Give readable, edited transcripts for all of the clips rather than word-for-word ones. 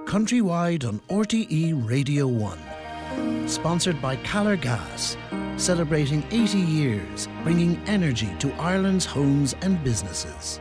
countrywide on RTE Radio 1. Sponsored by Caller Gas, celebrating 80 years, bringing energy to Ireland's homes and businesses.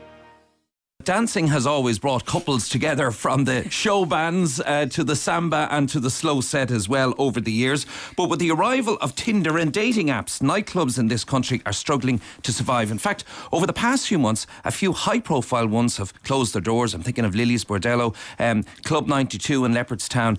Dancing has always brought couples together, from the show bands to the samba and to the slow set as well over the years. But with the arrival of Tinder and dating apps, nightclubs in this country are struggling to survive. In fact, over the past few months, a few high-profile ones have closed their doors. I'm thinking of Lily's Bordello, Club 92 in Leopardstown,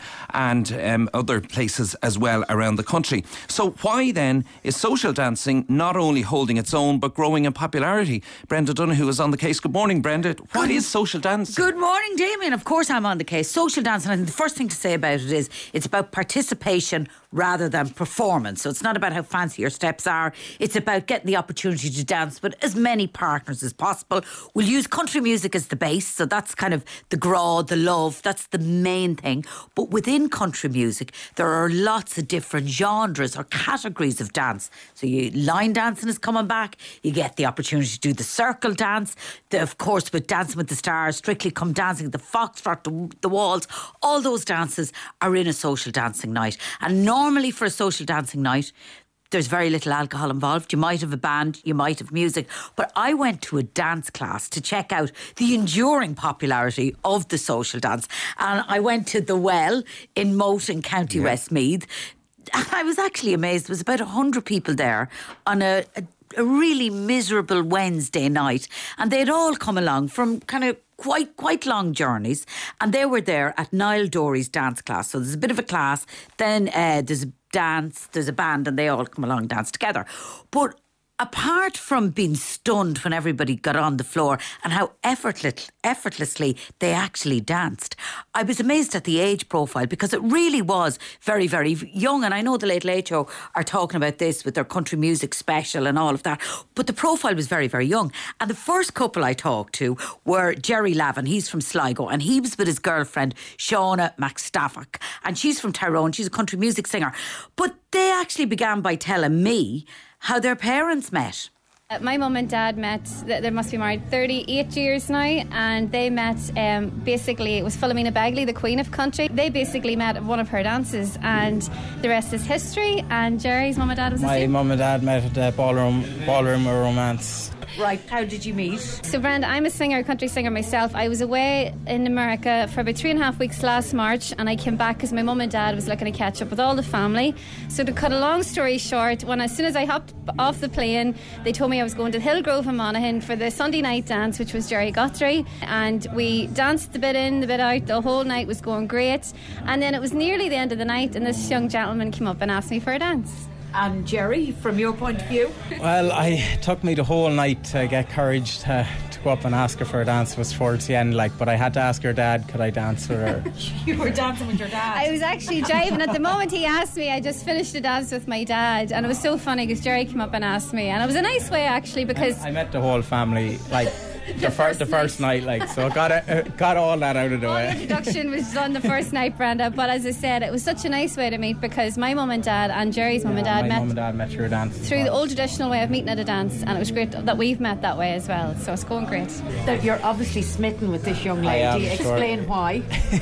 and other places as well around the country. So why then is social dancing not only holding its own but growing in popularity? Brenda Donoghue is on the case. Good morning, Brenda. What is social dancing? Good morning, Damien. Of course I'm on the case. Social dancing, I think the first thing to say about it is it's about participation rather than performance. So it's not about how fancy your steps are. It's about getting the opportunity to dance with as many partners as possible. We'll use country music as the base, so that's kind of the graw, the love, that's the main thing. But within country music, there are lots of different genres or categories of dance. So line dancing is coming back. You get the opportunity to do the circle dance. Of course, with Dancing with the Stars, Strictly Come Dancing, the Foxtrot, the Waltz, all those dances are in a social dancing night. And normally for a social dancing night, there's very little alcohol involved. You might have a band, you might have music. But I went to a dance class to check out the enduring popularity of the social dance. And I went to The Well in Moat in County Westmeath. And I was actually amazed. There was about 100 people there on a really miserable Wednesday night. And they'd all come along from kind of quite long journeys, and they were there at Niall Dory's dance class. So there's a bit of a class, then there's a dance, there's a band, and they all come along and dance together. But apart from being stunned when everybody got on the floor and how effortlessly they actually danced, I was amazed at the age profile, because it really was very, very young. And I know the Late Late Show are talking about this with their country music special and all of that, but the profile was very, very young. And the first couple I talked to were Jerry Lavin. He's from Sligo, and he was with his girlfriend Shauna McStaffach, and she's from Tyrone. She's a country music singer. But they actually began by telling me how their parents met. My mum and dad met, they must be married 38 years now, and they met, basically, it was Philomena Bagley, the Queen of Country. They basically met at one of her dances, and the rest is history. And Jerry's mum and dad was the same. My mum and dad met at the ballroom of romance. Right, how did you meet? So Brenda, I'm a singer, country singer myself. I was away in America for about 3.5 weeks last March, and I came back because my mum and dad was looking to catch up with all the family. So to cut a long story short, as soon as I hopped off the plane, they told me I was going to Hillgrove in Monaghan for the Sunday night dance, which was Jerry Guthrie, and we danced the bit in, the bit out. The whole night was going great, and then it was nearly the end of the night, and this young gentleman came up and asked me for a dance. And Jerry, from your point of view? Well, it took me the whole night to get courage to go up and ask her for a dance. It was towards the end, but I had to ask her dad, could I dance with her? You were dancing with your dad? I was actually driving. At the moment he asked me, I just finished the dance with my dad, and it was so funny because Jerry came up and asked me, and it was a nice way actually, because I met the whole family, the first night, so I got all that out of the way. The introduction was done the first night, Brenda, but as I said, it was such a nice way to meet, because my mum and dad and Jerry's mum and dad my mum and dad met through a dance through the old traditional way of meeting at a dance, and it was great that we've met that way as well, so it's going great. You're obviously smitten with this young lady. Explain why.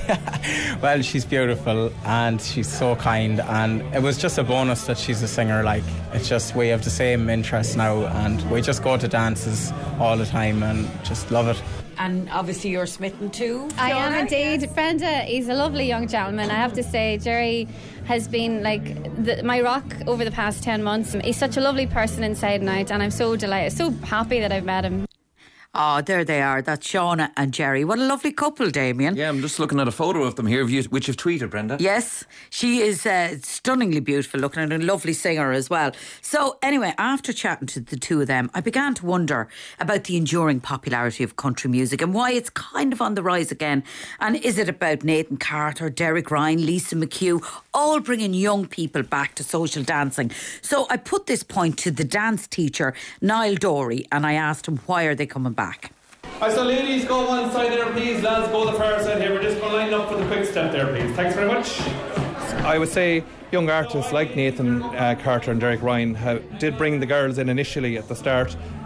Well, she's beautiful and she's so kind, and it was just a bonus that she's a singer. It's just we have the same interests now, and we just go to dances all the time and just love it. And obviously you're smitten too. I am indeed. Brenda, he's a lovely young gentleman. I have to say, Jerry has been my rock over the past 10 months. He's such a lovely person inside and out, and I'm so delighted, so happy that I've met him. Oh, there they are. That's Shauna and Jerry. What a lovely couple, Damien. Yeah, I'm just looking at a photo of them here, which you've tweeted, Brenda. Yes, she is stunningly beautiful looking, and a lovely singer as well. So anyway, after chatting to the two of them, I began to wonder about the enduring popularity of country music and why it's kind of on the rise again. And is it about Nathan Carter, Derek Ryan, Lisa McHugh, all bringing young people back to social dancing? So I put this point to the dance teacher, Niall Dory, and I asked him, why are they coming back? So ladies, go one side there please, lads go the far side here. We're just going to line up for the quick step there please. Thanks very much. I would say young artists like Nathan Carter and Derek Ryan did bring the girls in initially at the start,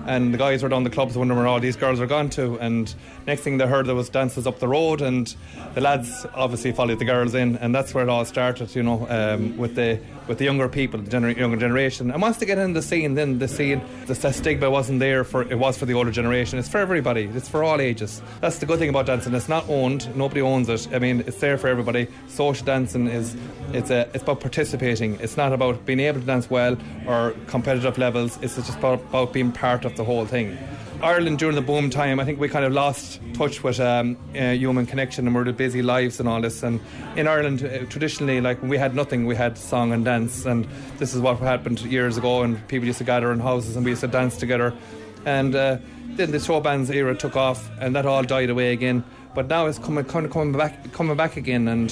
and the guys were down the clubs wondering where all these girls are gone to, and next thing they heard there was dances up the road, and the lads obviously followed the girls in, and that's where it all started, you know, with the younger people, the younger generation. And once they get in the scene, then the stigma wasn't there for the older generation. It's for everybody, it's for all ages. That's the good thing about dancing. It's not owned, nobody owns it. I mean, it's there for everybody. Social dancing it's about participating. It's not about being able to dance well or competitive levels. It's just about being part of the whole thing. Ireland during the boom time, I think we kind of lost touch with human connection, and we're the busy lives and all this. And in Ireland, traditionally, like, when we had nothing, we had song and dance, and this is what happened years ago, and people used to gather in houses and we used to dance together. And then the show bands era took off, and that all died away again. But now it's coming back again, and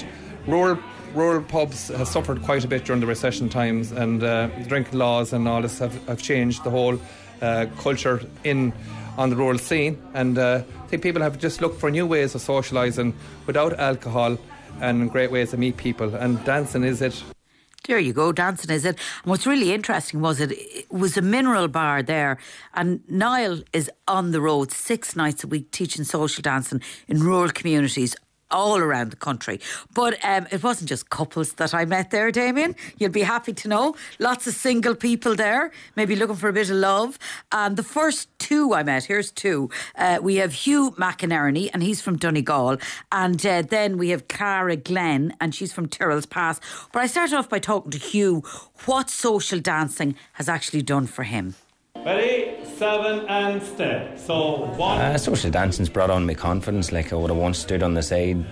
rural pubs have suffered quite a bit during the recession times, and drinking laws and all this have changed the whole culture on the rural scene, and I think people have just looked for new ways of socialising without alcohol, and great ways to meet people, and dancing is it. There you go, dancing is it. And what's really interesting was it was a mineral bar there, and Niall is on the road 6 nights a week teaching social dancing in rural communities all around the country. But it wasn't just couples that I met there, Damien. You'll be happy to know. Lots of single people there, maybe looking for a bit of love. And the first 2 I met, here's 2. We have Hugh McInerney, and he's from Donegal. And then we have Clara Glenn, and she's from Tyrrell's Pass. But I started off by talking to Hugh what social dancing has actually done for him. Ready, 7 and step. So 1. Social dancing's brought on my confidence. Like, I would have once stood on the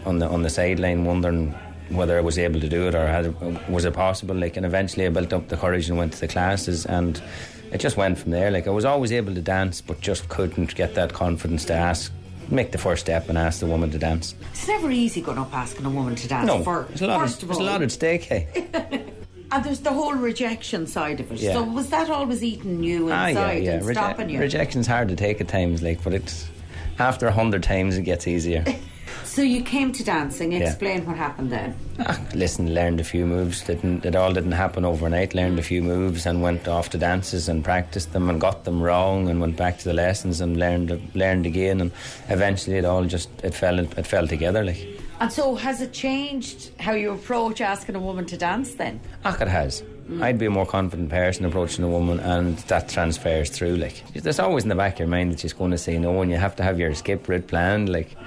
sideline wondering whether I was able to do it, or was it possible. Like, and eventually I built up the courage and went to the classes, and it just went from there. Like, I was always able to dance, but just couldn't get that confidence to make the first step and ask the woman to dance. It's never easy going up asking a woman to dance. No, there's a lot at stake, hey. And there's the whole rejection side of it. Yeah. So was that always eating you inside and stopping you? Rejection's hard to take at times, like, but it's after 100 times it gets easier. So you came to dancing. Explain what happened then. Learned a few moves. It all didn't happen overnight. Learned a few moves and went off to dances and practiced them and got them wrong and went back to the lessons and learned again, and eventually it fell together, like. And so has it changed how you approach asking a woman to dance then? It has. I'd be a more confident person approaching a woman, and that transfers through. Like, there's always in the back of your mind that she's going to say no, and you have to have your escape route planned. Like,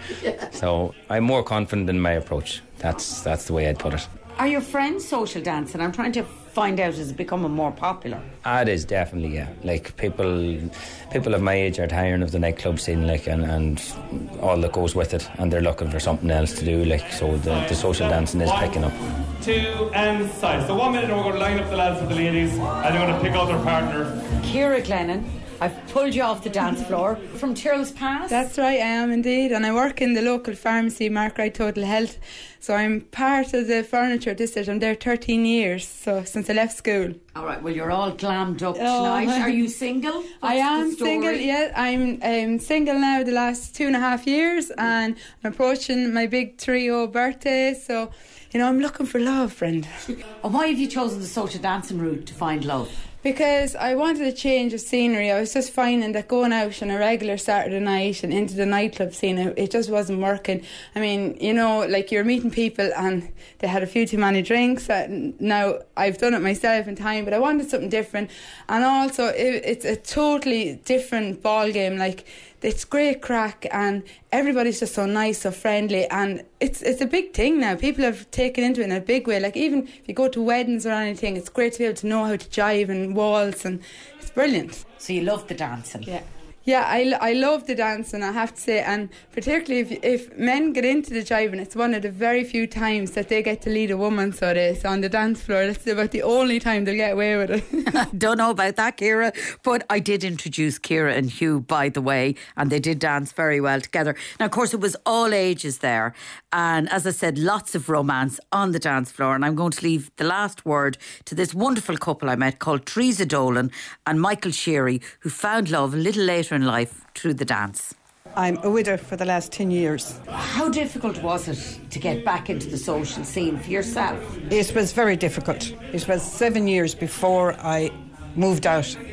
so I'm more confident in my approach. That's the way I'd put it. Are your friends social dancing? I'm trying to find out, is it becoming more popular? It is, definitely, yeah. Like, people of my age are tiring of the nightclub scene, like, and all that goes with it, and they're looking for something else to do, like, so the social dancing is picking up. 2 and side. So 1 minute and we're going to line up the lads with the ladies, and they're going to pick out their partner. Ciara Glennon, I've pulled you off the dance floor from Tyrrell's Pass. That's right, I am indeed, and I work in the local pharmacy, Mark Wright Total Health. So I'm part of the furniture district. I'm there 13 years, so since I left school. All right, well, you're all glammed up tonight. Are you single? I am single, yeah. I'm single now the last 2.5 years, and I'm approaching my big 3-0 birthday, so, you know, I'm looking for love, friend. And why have you chosen the social dancing route to find love? Because I wanted a change of scenery. I was just finding that going out on a regular Saturday night and into the nightclub scene, it just wasn't working. I mean, you know, like, you're meeting people and they had a few too many drinks. Now, I've done it myself in time, but I wanted something different. And also, it's a totally different ball game. Like, it's great crack, and everybody's just so nice, so friendly, and it's a big thing now. People have taken into it in a big way. Like, even if you go to weddings or anything, it's great to be able to know how to jive and waltz, and it's brilliant. So you love the dancing? Yeah, I love the dancing, I have to say, and particularly if men get into the jiving, it's one of the very few times that they get to lead a woman, so it is, on the dance floor. That's about the only time they'll get away with it. Don't know about that, Ciara, but I did introduce Ciara and Hugh, by the way, and they did dance very well together. Now, of course, it was all ages there, and as I said, lots of romance on the dance floor, and I'm going to leave the last word to this wonderful couple I met called Teresa Dolan and Michael Sheary, who found love a little later in life through the dance. I'm a widow for the last 10 years. How difficult was it to get back into the social scene for yourself? It was very difficult. It was 7 years before I moved out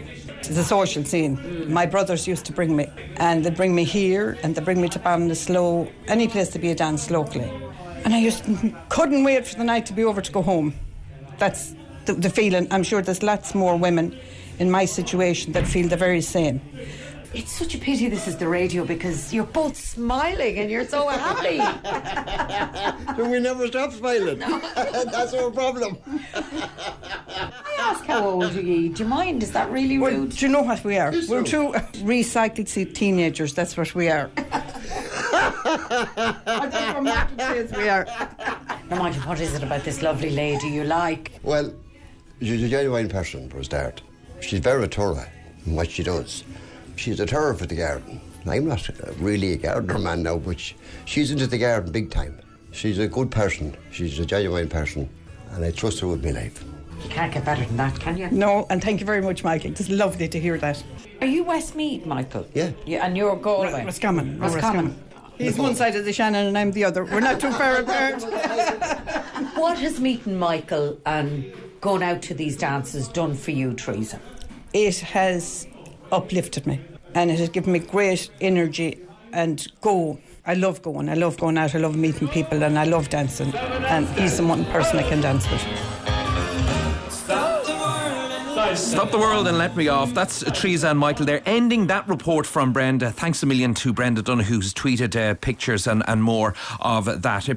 the social scene. My brothers used to bring me, and they'd bring me here, and they'd bring me to Ballinasloe, any place to be a dance locally. And I just couldn't wait for the night to be over to go home. That's the feeling. I'm sure there's lots more women in my situation that feel the very same. It's such a pity this is the radio because you're both smiling and you're so happy. We never stop smiling. No. That's our problem. I ask how old are you? Do you mind? Is that really rude? Well, do you know what we are? We're two recycled teenagers. That's what we are. I think we're Martin says we are. Now, Michael, what is it about this lovely lady you like? Well, she's a genuine person for a start. She's very thorough in what she does. She's a terror for the garden. I'm not really a gardener man now, but she's into the garden big time. She's a good person. She's a genuine person, and I trust her with my life. You can't get better than that, can you? No, and thank you very much, Michael. It's lovely to hear that. Are you Westmeath, Michael? Yeah. And you're Galway? Roscommon. Roscommon. He's one side of the Shannon and I'm the other. We're not too far apart. What has meeting Michael and going out to these dances done for you, Teresa? It has uplifted me, and it has given me great energy and go. I love going out, I love meeting people, and I love dancing, and he's the one person I can dance with. Stop the world and let me off. That's Teresa and Michael there, ending that report from Brenda. Thanks a million to Brenda Donoghue, who's tweeted pictures and more of that.